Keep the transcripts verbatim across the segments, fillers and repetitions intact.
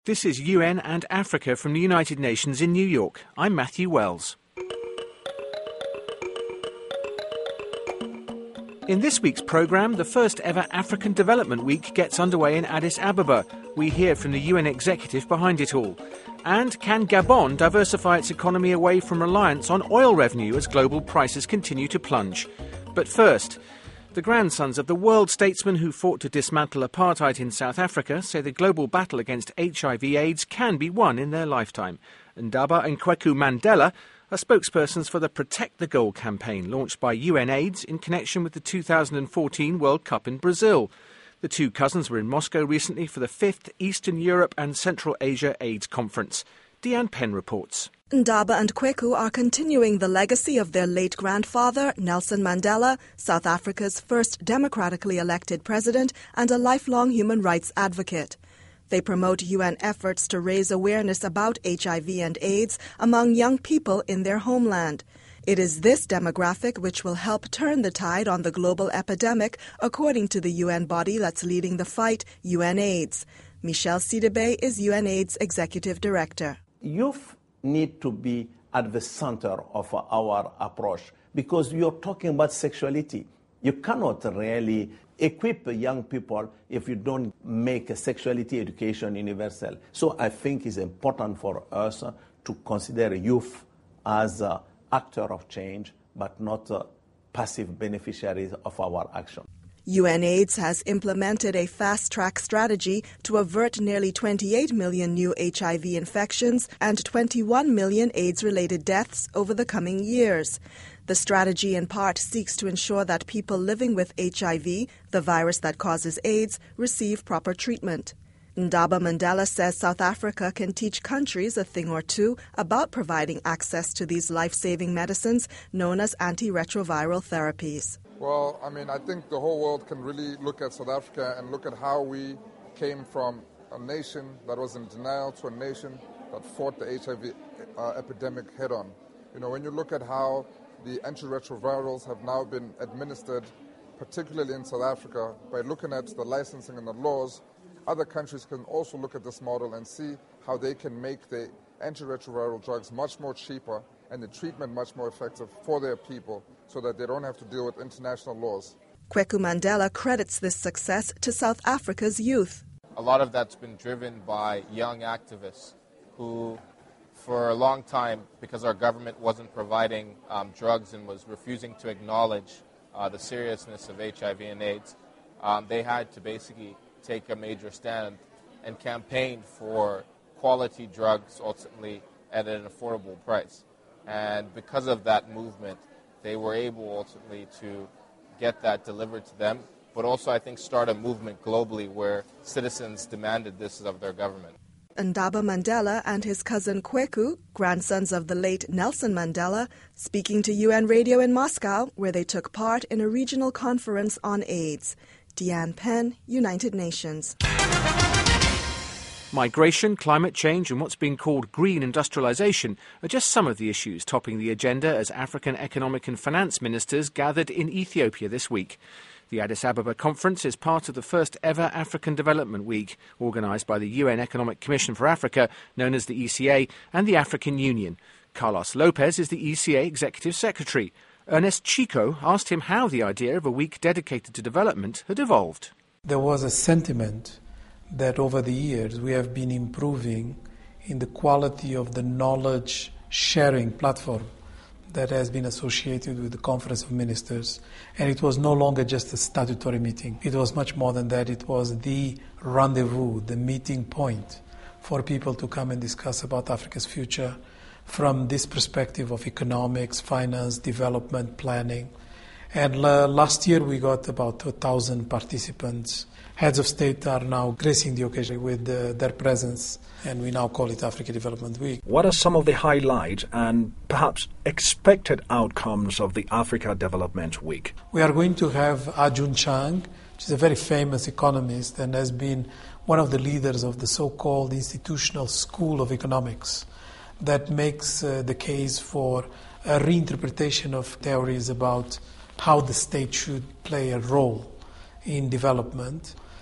This is U N and Africa from the United Nations in New York. I'm Matthew Wells. In this week's programme, the first ever African Development Week gets underway in Addis Ababa. We hear from the U N executive behind it all. And can Gabon diversify its economy away from reliance on oil revenue as global prices continue to plunge? But first, the grandsons of the world statesmen who fought to dismantle apartheid in South Africa say the global battle against H I V AIDS can be won in their lifetime. Ndaba Nkweku Mandela are spokespersons for the Protect the Goal campaign launched by U N AIDS in connection with the two thousand fourteen World Cup in Brazil. The two cousins were in Moscow recently for the fifth Eastern Europe and Central Asia AIDS Conference. Deanne Penn reports. Ndaba and Nkweku are continuing the legacy of their late grandfather, Nelson Mandela, South Africa's first democratically elected president and a lifelong human rights advocate. They promote U N efforts to raise awareness about H I V and AIDS among young people in their homeland. It is this demographic which will help turn the tide on the global epidemic, according to the U N body that's leading the fight, UNAIDS. Michel Sidibe is UNAIDS executive director. Youth need to be at the center of our approach because you're talking about sexuality. You cannot really equip young people if you don't make a sexuality education universal. So I think it's important for us to consider youth as an actor of change, but not passive beneficiaries of our action. UNAIDS has implemented a fast-track strategy to avert nearly twenty-eight million new H I V infections and twenty-one million AIDS-related deaths over the coming years. The strategy in part seeks to ensure that people living with H I V, the virus that causes AIDS, receive proper treatment. Ndaba Mandela says South Africa can teach countries a thing or two about providing access to these life-saving medicines known as antiretroviral therapies. Well, I mean, I think the whole world can really look at South Africa and look at how we came from a nation that was in denial to a nation that fought the H I V uh, epidemic head-on. You know, when you look at how the antiretrovirals have now been administered, particularly in South Africa, by looking at the licensing and the laws, other countries can also look at this model and see how they can make the antiretroviral drugs much more cheaper and the treatment much more effective for their people so that they don't have to deal with international laws. Nkweku Mandela credits this success to South Africa's youth. A lot of that's been driven by young activists who, for a long time, because our government wasn't providing um, drugs and was refusing to acknowledge uh, the seriousness of H I V and AIDS, um, they had to basically take a major stand and campaign for quality drugs ultimately at an affordable price. And because of that movement, they were able ultimately to get that delivered to them, but also I think start a movement globally where citizens demanded this of their government. Ndaba Mandela and his cousin Nkweku, grandsons of the late Nelson Mandela, speaking to U N Radio in Moscow, where they took part in a regional conference on AIDS. Deanne Penn, United Nations. Migration, climate change and what's being called green industrialisation are just some of the issues topping the agenda as African economic and finance ministers gathered in Ethiopia this week. The Addis Ababa conference is part of the first ever African Development Week, organised by the U N Economic Commission for Africa, known as the E C A, and the African Union. Carlos Lopez is the E C A Executive Secretary. Ernest Chico asked him how the idea of a week dedicated to development had evolved. There was a sentiment that over the years we have been improving in the quality of the knowledge sharing platform that has been associated with the Conference of Ministers. And it was no longer just a statutory meeting. It was much more than that. It was the rendezvous, the meeting point for people to come and discuss about Africa's future from this perspective of economics, finance, development, planning. And uh, last year we got about a thousand participants. Heads of state are now gracing the occasion with uh, their presence, and we now call it Africa Development Week. What are some of the highlights and perhaps expected outcomes of the Africa Development Week? We are going to have Ajun Chang, which is a very famous economist and has been one of the leaders of the so-called Institutional School of Economics that makes uh, the case for a reinterpretation of theories about how the state should play a role in development.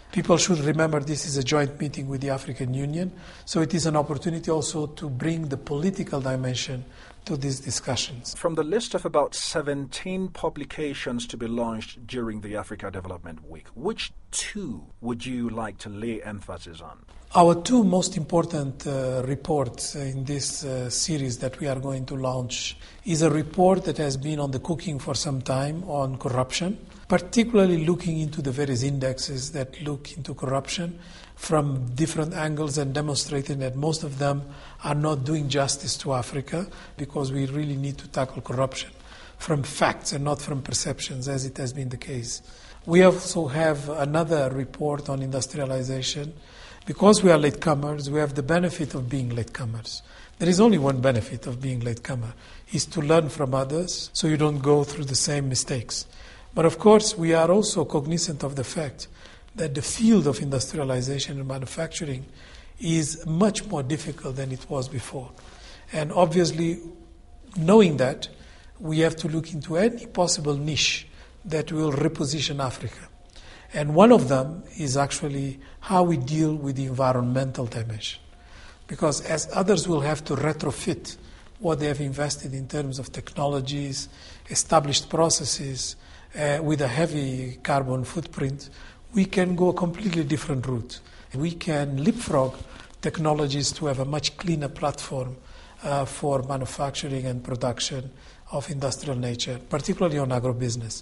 People should remember this is a joint meeting with the African Union, so it is an opportunity also to bring the political dimension to these discussions. From the list of about seventeen publications to be launched during the Africa Development Week, which two would you like to lay emphasis on? Our two most important uh, reports in this uh, series that we are going to launch is a report that has been on the cooking for some time on corruption, particularly looking into the various indexes that look into corruption from different angles and demonstrating that most of them are not doing justice to Africa, because we really need to tackle corruption from facts and not from perceptions, as it has been the case. We also have another report on industrialization. Because we are latecomers, we have the benefit of being latecomers. There is only one benefit of being latecomer, is to learn from others so you don't go through the same mistakes. But of course, we are also cognizant of the fact that the field of industrialization and manufacturing is much more difficult than it was before. And obviously, knowing that, we have to look into any possible niche that will reposition Africa. And one of them is actually how we deal with the environmental dimension. Because as others will have to retrofit what they have invested in terms of technologies, established processes, uh, with a heavy carbon footprint, we can go a completely different route. We can leapfrog technologies to have a much cleaner platform uh, for manufacturing and production of industrial nature, particularly on agrobusiness.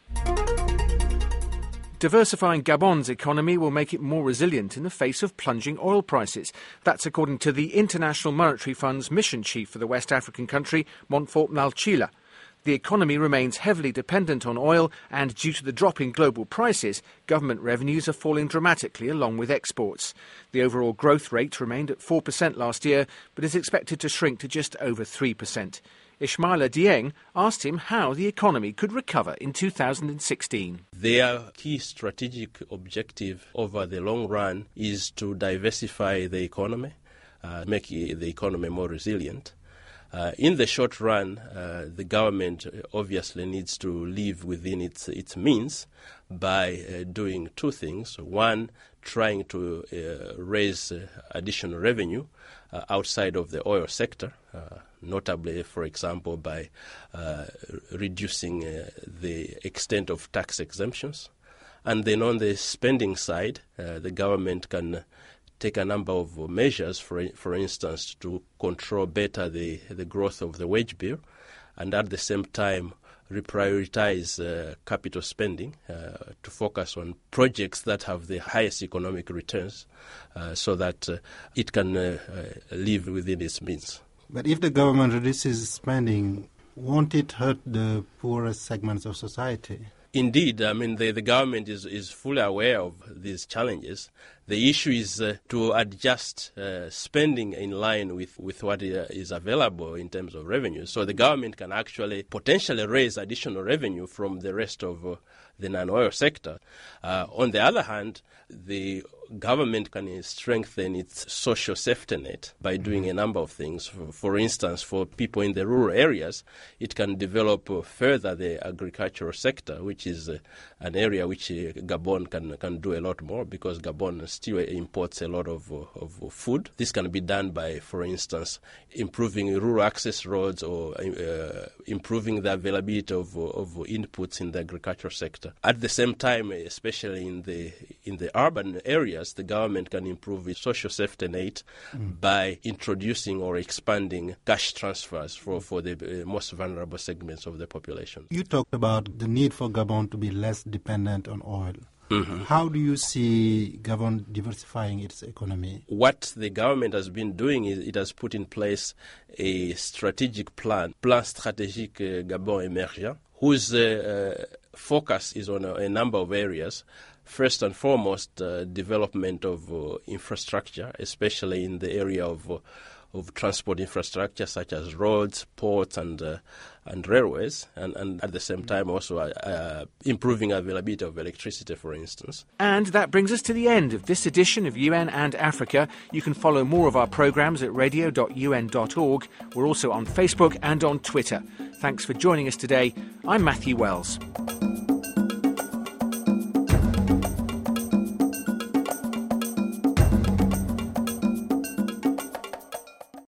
Diversifying Gabon's economy will make it more resilient in the face of plunging oil prices. That's according to the International Monetary Fund's mission chief for the West African country, Montfort Malchila. The economy remains heavily dependent on oil, and due to the drop in global prices, government revenues are falling dramatically along with exports. The overall growth rate remained at four percent last year, but is expected to shrink to just over three percent. Ismaila Dieng asked him how the economy could recover in two thousand sixteen. Their key strategic objective over the long run is to diversify the economy, uh, make the economy more resilient. Uh, in the short run, uh, the government obviously needs to live within its its means by uh, doing two things. One, trying to uh, raise uh, additional revenue uh, outside of the oil sector, uh, notably, for example, by uh, reducing uh, the extent of tax exemptions. And then on the spending side, uh, the government can take a number of measures, for for instance, to control better the, the growth of the wage bill, and at the same time reprioritize uh, capital spending uh, to focus on projects that have the highest economic returns uh, so that uh, it can uh, uh, live within its means. But if the government reduces spending, won't it hurt the poorest segments of society? Indeed, I mean, the, the government is, is fully aware of these challenges. The issue is uh, to adjust uh, spending in line with, with what is available in terms of revenue. So the government can actually potentially raise additional revenue from the rest of uh, the non-oil sector. Uh, on the other hand, the government can strengthen its social safety net by doing a number of things. For, for instance, for people in the rural areas, it can develop uh, further the agricultural sector, which is uh, an area which uh, Gabon can can do a lot more, because Gabon still imports a lot of, uh, of food. This can be done by, for instance, improving rural access roads or uh, improving the availability of, of inputs in the agricultural sector. At the same time, especially in the in the urban areas, the government can improve its social safety net mm. by introducing or expanding cash transfers for, for the uh, most vulnerable segments of the population. You talked about the need for Gabon to be less dependent on oil. Mm-hmm. How do you see Gabon diversifying its economy? What the government has been doing is it has put in place a strategic plan, Plan Stratégique uh, Gabon Émergent, whose uh, uh, focus is on a, a number of areas. First and foremost, uh, development of uh, infrastructure, especially in the area of uh, of transport infrastructure such as roads, ports, and uh, and railways, and, and at the same time also uh, uh, improving availability of electricity, for instance. And that brings us to the end of this edition of U N and Africa. You can follow more of our programmes at radio dot u n dot org. We're also on Facebook and on Twitter. Thanks for joining us today. I'm Matthew Wells.